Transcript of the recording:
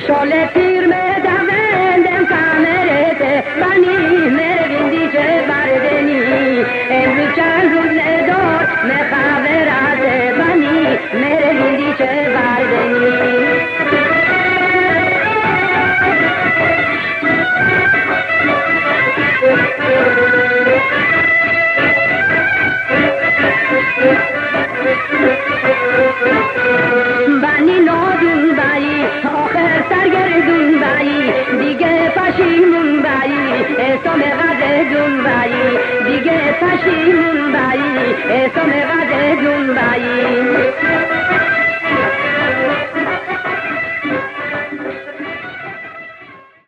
شال پیر مدوندم کامرت بانی مرویندی چه بردنی امروز چند روز ندار مخابرات بانی مرویندی چه بردنی بانی نادون بایی آخر سرگردون بایی دیگه پشیمون بایی اسم غزدون بایی دیگه پشیمون بایی اسم غزدون بایی